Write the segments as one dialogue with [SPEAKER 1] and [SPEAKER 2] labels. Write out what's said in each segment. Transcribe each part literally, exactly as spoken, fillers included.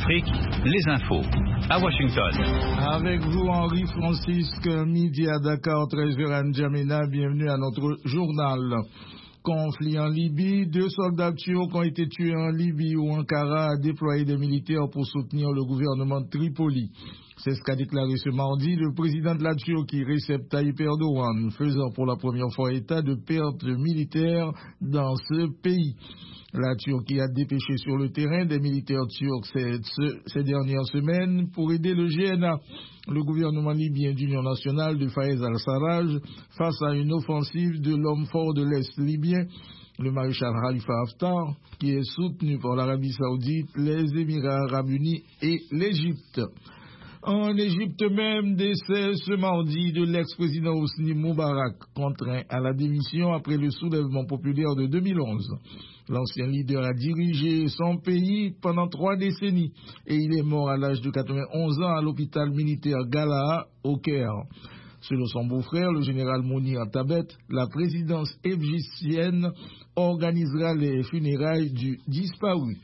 [SPEAKER 1] Afrique, les infos. À Washington.
[SPEAKER 2] Avec vous, Henri Francisque, midi à Dakar, treize heures à N'Djamena. Bienvenue à notre journal. Conflit en Libye. Deux soldats turcs ont été tués en Libye où Ankara a déployé des militaires pour soutenir le gouvernement de Tripoli. C'est ce qu'a déclaré ce mardi le président de la Turquie, Recep Tayyip Erdogan, faisant pour la première fois état de pertes militaires dans ce pays. La Turquie a dépêché sur le terrain des militaires turcs ces, ces dernières semaines pour aider le G N A, le gouvernement libyen d'union nationale de Fayez al-Sarraj, face à une offensive de l'homme fort de l'Est libyen, le maréchal Khalifa Haftar, qui est soutenu par l'Arabie Saoudite, les Émirats Arabes Unis et l'Égypte. En Égypte même, décès ce mardi de l'ex-président Hosni Moubarak, contraint à la démission après le soulèvement populaire de deux mille onze. L'ancien leader a dirigé son pays pendant trois décennies et il est mort à l'âge de quatre-vingt-onze ans à l'hôpital militaire Galaha au Caire. Selon son beau-frère, le général Mounir Tabet, la présidence égyptienne organisera les funérailles du disparu.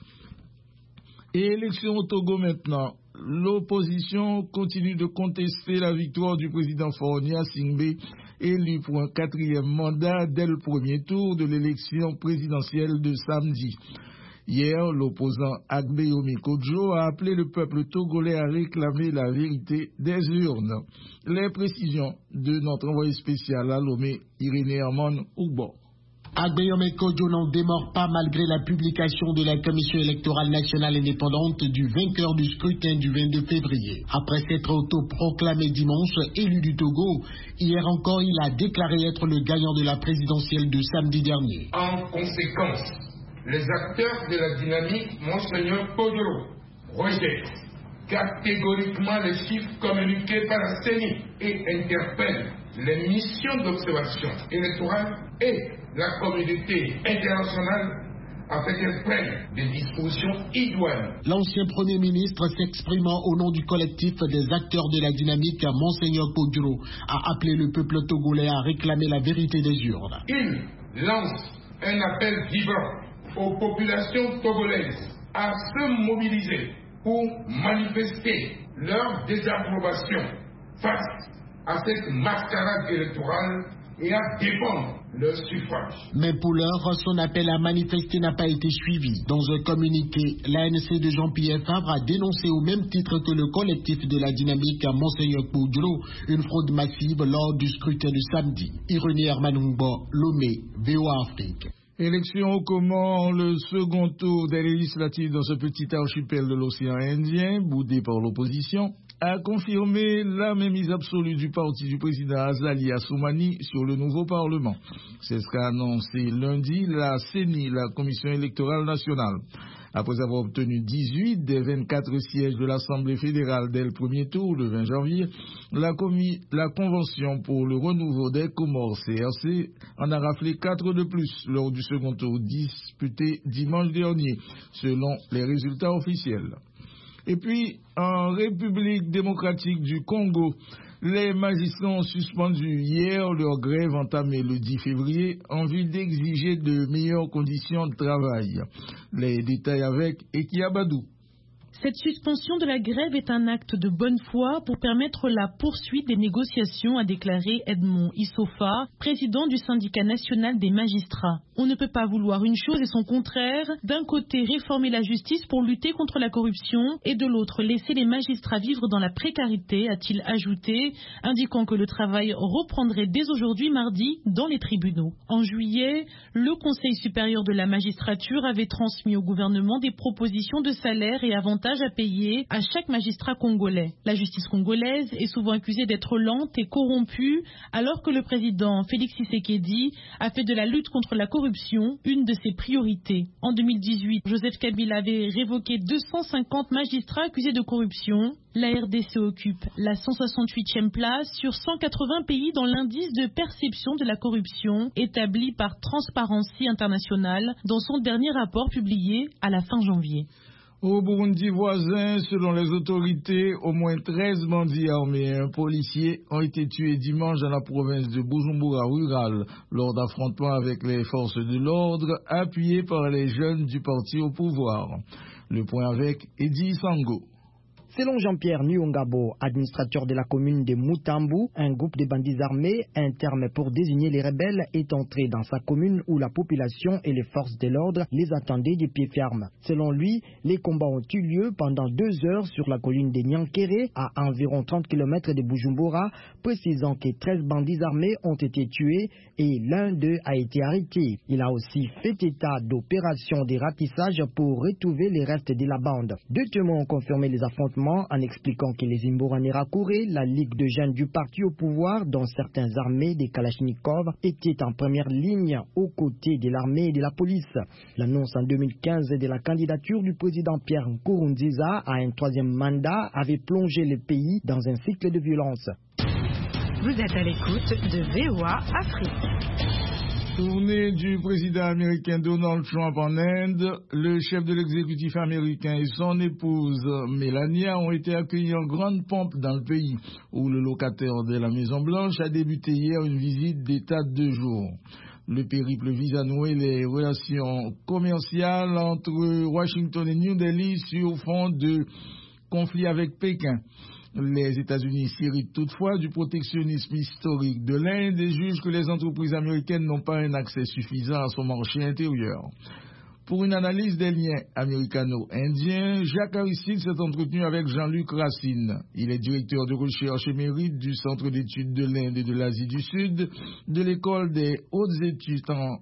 [SPEAKER 2] Et élection au Togo maintenant. L'opposition continue de contester la victoire du président Faure Gnassingbé, élu pour un quatrième mandat dès le premier tour de l'élection présidentielle de samedi. Hier, l'opposant Agbeyomi Kodjo a appelé le peuple togolais à réclamer la vérité des urnes. Les précisions de notre envoyé spécial à Lomé, Irénée Herman Ougbo.
[SPEAKER 3] Agbeyomi Kodjo n'en démord pas malgré la publication de la Commission électorale nationale indépendante du vainqueur du scrutin du vingt-deux février. Après s'être autoproclamé dimanche élu du Togo, hier encore il a déclaré être le gagnant de la présidentielle de samedi dernier.
[SPEAKER 4] En conséquence, les acteurs de la dynamique, Monseigneur Kodjo, rejettent catégoriquement les chiffres communiqués par la C E N I et interpellent les missions d'observation électorale et la communauté internationale afin qu'elle prenne des dispositions idoines.
[SPEAKER 3] L'ancien Premier ministre, s'exprimant au nom du collectif des acteurs de la dynamique, Monseigneur Kodjo, a appelé le peuple togolais à réclamer la vérité des urnes.
[SPEAKER 4] Il lance un appel vibrant aux populations togolaises à se mobiliser pour manifester leur désapprobation face à cette mascarade électorale et à défendre leur suffrage.
[SPEAKER 3] Mais pour l'heure, son appel à manifester n'a pas été suivi. Dans un communiqué, l'A N C de Jean-Pierre Favre a dénoncé au même titre que le collectif de la dynamique Monseigneur Kodjo une fraude massive lors du scrutin de samedi. Irénée Herman Ougbo, Lomé, V O A Afrique.
[SPEAKER 2] Élection au Comores, le second tour des législatives dans ce petit archipel de l'océan Indien, boudé par l'opposition, a confirmé la mainmise absolue du parti du président Azali Assoumani sur le nouveau Parlement. C'est ce qu'a annoncé lundi la C E N I, la Commission électorale nationale. Après avoir obtenu dix-huit des vingt-quatre sièges de l'Assemblée fédérale dès le premier tour, le vingt janvier, la, la Convention pour le renouveau des Comores C R C en a raflé quatre de plus lors du second tour disputé dimanche dernier, selon les résultats officiels. Et puis, en République démocratique du Congo, les magistrats ont suspendu hier leur grève entamée le dix février en vue d'exiger de meilleures conditions de travail. Les détails avec Eki Abadou.
[SPEAKER 5] Cette suspension de la grève est un acte de bonne foi pour permettre la poursuite des négociations, a déclaré Edmond Issofa, président du syndicat national des magistrats. On ne peut pas vouloir une chose et son contraire. D'un côté, réformer la justice pour lutter contre la corruption et de l'autre, laisser les magistrats vivre dans la précarité, a-t-il ajouté, indiquant que le travail reprendrait dès aujourd'hui mardi dans les tribunaux. En juillet, le Conseil supérieur de la magistrature avait transmis au gouvernement des propositions de salaire et avantages à payer à chaque magistrat congolais. La justice congolaise est souvent accusée d'être lente et corrompue, alors que le président Félix Tshisekedi a fait de la lutte contre la corruption une de ses priorités. En deux mille dix-huit, Joseph Kabila avait révoqué deux cent cinquante magistrats accusés de corruption. La R D C occupe la cent soixante-huitième place sur cent quatre-vingts pays dans l'indice de perception de la corruption établi par Transparency International dans son dernier rapport publié à la fin janvier.
[SPEAKER 2] Au Burundi voisin, selon les autorités, au moins treize bandits armés et un policier ont été tués dimanche dans la province de Bujumbura rurale lors d'affrontements avec les forces de l'ordre appuyées par les jeunes du parti au pouvoir. Le point avec Eddie Sango.
[SPEAKER 6] Selon Jean-Pierre Nyongabo, administrateur de la commune de Mutambu, un groupe de bandits armés, un terme pour désigner les rebelles, est entré dans sa commune où la population et les forces de l'ordre les attendaient de pied ferme. Selon lui, les combats ont eu lieu pendant deux heures sur la colline de Nyankere, à environ trente kilomètres de Bujumbura, précisant que treize bandits armés ont été tués et l'un d'eux a été arrêté. Il a aussi fait état d'opérations de ratissage pour retrouver les restes de la bande. Deux témoins ont confirmé les affrontements en expliquant que les Imbonerakure, la ligue de jeunes du parti au pouvoir, dont certains armés des Kalachnikov, étaient en première ligne aux côtés de l'armée et de la police. L'annonce en deux mille quinze de la candidature du président Pierre Nkurunziza à un troisième mandat avait plongé le pays dans un cycle de violence.
[SPEAKER 7] Vous êtes à l'écoute de V O A Afrique.
[SPEAKER 2] Tournée du président américain Donald Trump en Inde, le chef de l'exécutif américain et son épouse Melania ont été accueillis en grande pompe dans le pays, où le locataire de la Maison-Blanche a débuté hier une visite d'État de deux jours. Le périple vise à nouer les relations commerciales entre Washington et New Delhi sur fond de conflit avec Pékin. Les États-Unis s'irritent toutefois du protectionnisme historique de l'Inde et jugent que les entreprises américaines n'ont pas un accès suffisant à son marché intérieur. Pour une analyse des liens américano-indiens, Jacques Aristide s'est entretenu avec Jean-Luc Racine. Il est directeur de recherche émérite du Centre d'études de l'Inde et de l'Asie du Sud de l'École des hautes études en,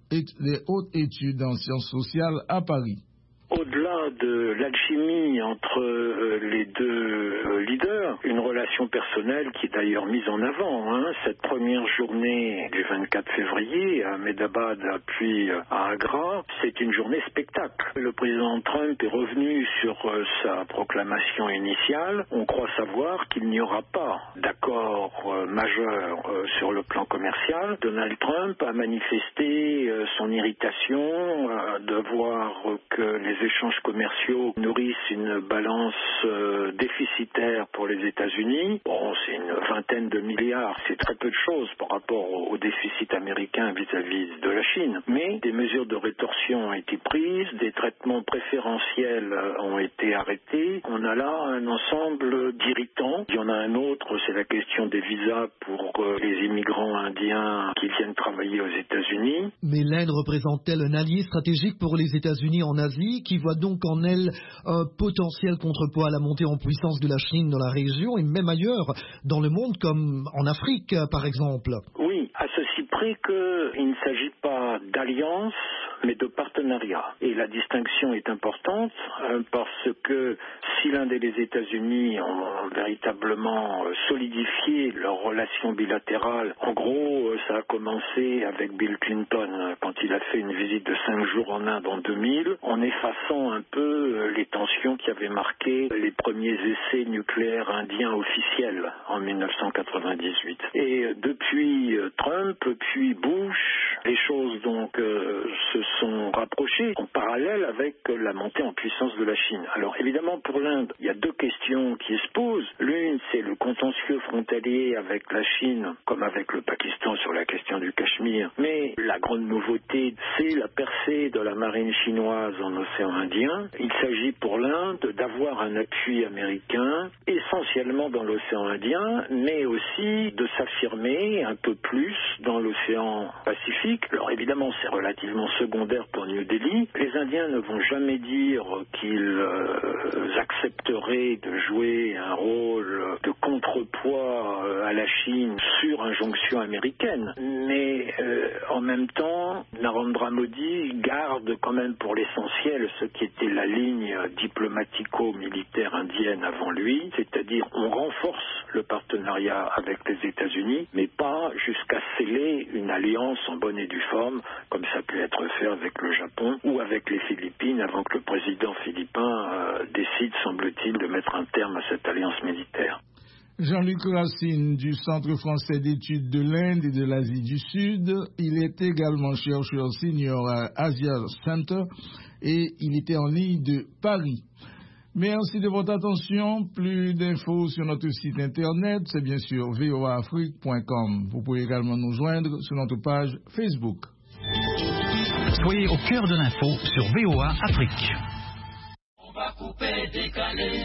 [SPEAKER 2] des hautes études en sciences sociales à Paris.
[SPEAKER 8] Au-delà de l'alchimie entre euh, les deux euh, leaders, une relation personnelle qui est d'ailleurs mise en avant. Hein. Cette première journée du vingt-quatre février à Ahmedabad puis euh, à Agra, c'est une journée spectacle. Le président Trump est revenu sur euh, sa proclamation initiale. On croit savoir qu'il n'y aura pas d'accord euh, majeur euh, sur le plan commercial. Donald Trump a manifesté euh, son irritation euh, de voir euh, que les échanges commerciaux nourrissent une balance euh, déficitaire pour les États-Unis. Bon, c'est une vingtaine de milliards, c'est très peu de choses par rapport au, au déficit américain vis-à-vis de la Chine. Mais des mesures de rétorsion ont été prises, des traitements préférentiels ont été arrêtés. On a là un ensemble d'irritants. Il y en a un autre, c'est la question des visas pour euh, les immigrants indiens qui viennent travailler aux États-Unis.
[SPEAKER 9] Mais l'Inde représente-t-elle un allié stratégique pour les États-Unis en Asie, qui voit donc en elle un potentiel contrepoids à la montée en puissance de la Chine dans la région et même ailleurs dans le monde, comme en Afrique par exemple?
[SPEAKER 8] Oui, à ceci près qu'il ne s'agit pas d'alliance, mais de partenariat. Et la distinction est importante euh, parce que si l'Inde et les États-Unis ont véritablement solidifié leurs relations bilatérales, en gros, ça a commencé avec Bill Clinton quand il a fait une visite de cinq jours en Inde en deux mille, en effaçant un peu les tensions qui avaient marqué les premiers essais nucléaires indiens officiels en mille neuf cent quatre-vingt-dix-huit. Et depuis Trump, puis Bush, les choses donc euh, se sont rapprochées en parallèle avec la montée en puissance de la Chine. Alors évidemment pour l'Inde, il y a deux questions qui se posent. L'une, c'est le contentieux frontalier avec la Chine, comme avec le Pakistan sur la question du Cachemire. Mais la grande nouveauté, c'est la percée de la marine chinoise en océan Indien. Il s'agit pour l'Inde d'avoir un appui américain, essentiellement dans l'océan Indien, mais aussi de s'affirmer un peu plus dans l'océan Pacifique. Alors évidemment, c'est relativement secondaire pour New Delhi. Les Indiens ne vont jamais dire qu'ils euh, accepteraient de jouer un rôle de contrepoids euh, à la Chine sur injonction américaine. Mais euh, en même temps, Narendra Modi garde quand même pour l'essentiel ce qui était la ligne diplomatico-militaire indienne avant lui, c'est-à-dire on renforce le partenariat avec les États-Unis, mais pas jusqu'à sceller une alliance en bonne et due forme, comme ça peut être fait avec le Japon ou avec les Philippines, avant que le président philippin euh, décide, semble-t-il, de mettre un terme à cette alliance militaire.
[SPEAKER 2] Jean-Luc Racine du Centre français d'études de l'Inde et de l'Asie du Sud. Il est également chercheur senior à Asia Center et il était en ligne de Paris. Merci de votre attention. Plus d'infos sur notre site internet, c'est bien sûr v o a afrique point com. Vous pouvez également nous joindre sur notre page Facebook.
[SPEAKER 1] Soyez au cœur de l'info sur V O A Afrique.
[SPEAKER 10] coupé, décalé.